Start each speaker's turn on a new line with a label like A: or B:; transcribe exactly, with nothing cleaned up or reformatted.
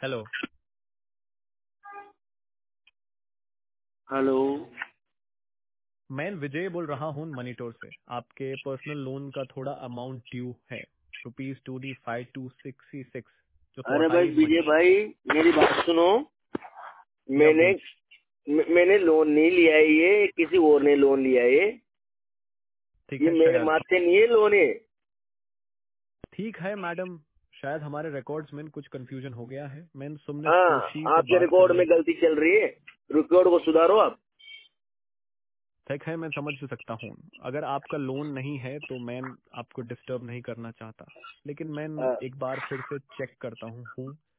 A: Hello.
B: Hello.
A: मैं विजय बोल रहा हूँ मनीटोर से। आपके पर्सनल लोन का थोड़ा अमाउंट ड्यू है, rupees two D five two sixty six, जो
B: अरे भाई
A: क्वार्टाइल
B: विजय
A: मनी।
B: भाई, मेरी बात सुनो।
A: या
B: मैंने
A: बोल।
B: म- मैंने लोन नहीं लिया है, ये किसी और ने लोन लिया है। ये
A: ठीक
B: ये
A: है
B: मेरे
A: शायद।
B: माथे नहीं है लोन है।
A: ठीक है मैडम, शायद हमारे रिकॉर्ड्स में कुछ कंफ्यूजन हो गया है। मैं सुमने
B: हाँ,
A: कोशी से
B: आपके
A: बात
B: रिकॉर्ड
A: करने।
B: में गलती चल रही है। रिकॉर्ड को सुधारो आप।
A: ठीक है, मैं समझ सकता हूँ। अगर आपका लोन नहीं है तो मैं आपको डिस्टर्ब नहीं करना चाहता, लेकिन मैं
B: हाँ,
A: एक बार फिर से चेक करता हूँ हूँ